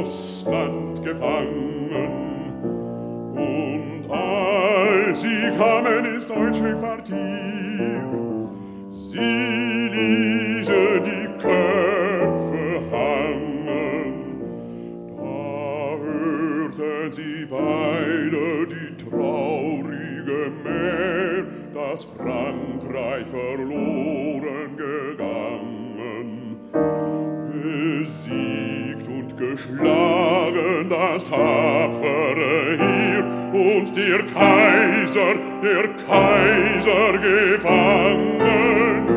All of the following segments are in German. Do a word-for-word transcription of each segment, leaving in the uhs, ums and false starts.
Russland gefangen. Und als sie kamen ins deutsche Quartier, sie ließen die Köpfe hangen. Da hörten sie beide die traurige Mär, dass Frankreich verloren gegangen. Besiegt und geschlagen das tapfere Heer und der Kaiser, der Kaiser gefangen.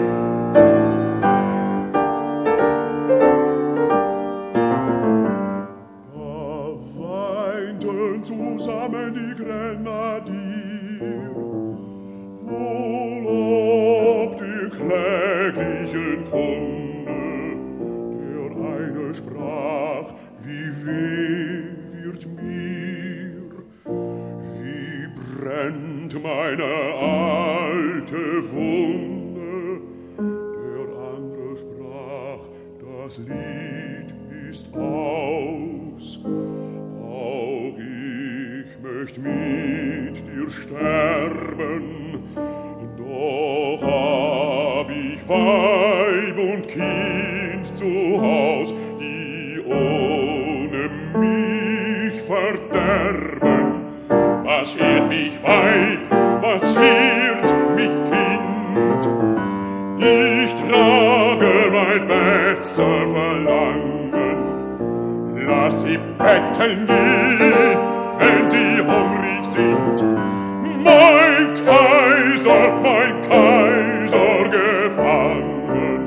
Da weinten zusammen die Grenadier, wohl ob die kläglichen Kunde. Der eine sprach, wie weh wird mir, wie brennt meine alte Wunde. Der andere sprach, das Lied ist aus, auch ich möcht mit dir sterben, doch hab ich Weib und Kind zu Haus, die ohne mich verderben. Was ehrt mich Weib, was ehrt mich Kind? Ich trage mein besser Verlangen. Lass sie betteln gehen, wenn sie hungrig sind. Mein Kaiser, mein Kaiser gefangen.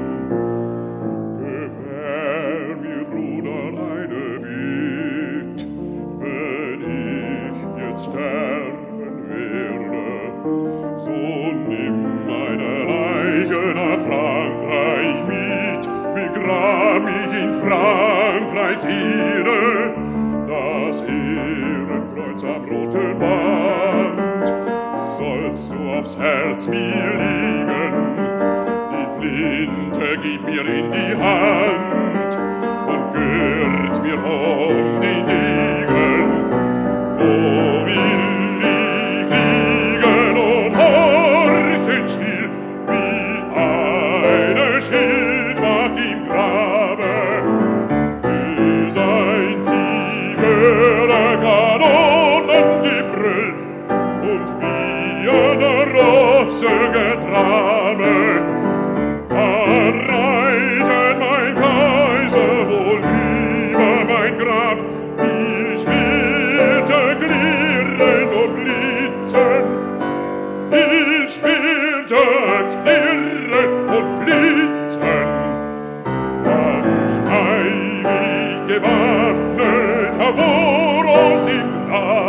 Gewähr mir, Bruder, eine Bitt, wenn ich jetzt sterben werde, so nimm meine Leiche nach Frankreich mit, begrab mich in Frankreichs Ehre, das Ehrenkreuz am roten Band sollst du aufs Herz mir legen, die Flinte gib mir in die Hand und gürt mir um den Degen. So will ich liegen und horchen still, wie eine Schildwacht im Grabe. Bis ein sie höre Kanonengebrüll und wie eine Rotze getrame. Da reitet mein Kaiser wohl über mein Grab, die Schwerte klirren und blitzen, die Schwerte klirren und blitzen. Dann steig ich gewaffnet hervor aus dem Grab,